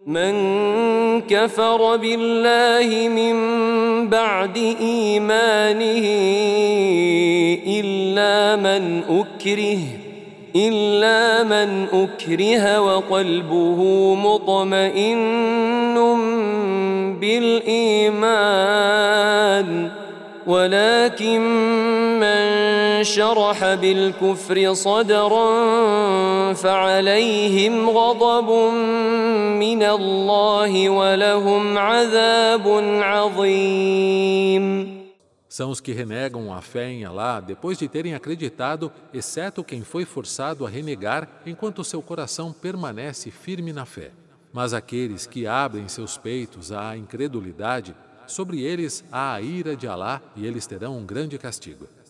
من كفر بالله من بعد إيمانه إلا من أكره وقلبه مطمئن بالإيمان ولكن من شرح بالكفر صدرا فعليهم غضب من الله ولهم عذاب عظيم. São os que renegam a fé em Alá depois de terem acreditado, exceto quem foi forçado a renegar enquanto seu coração permanece firme na fé. Mas aqueles que abrem seus peitos à incredulidade, sobre eles há a ira de Alá e eles terão um grande castigo.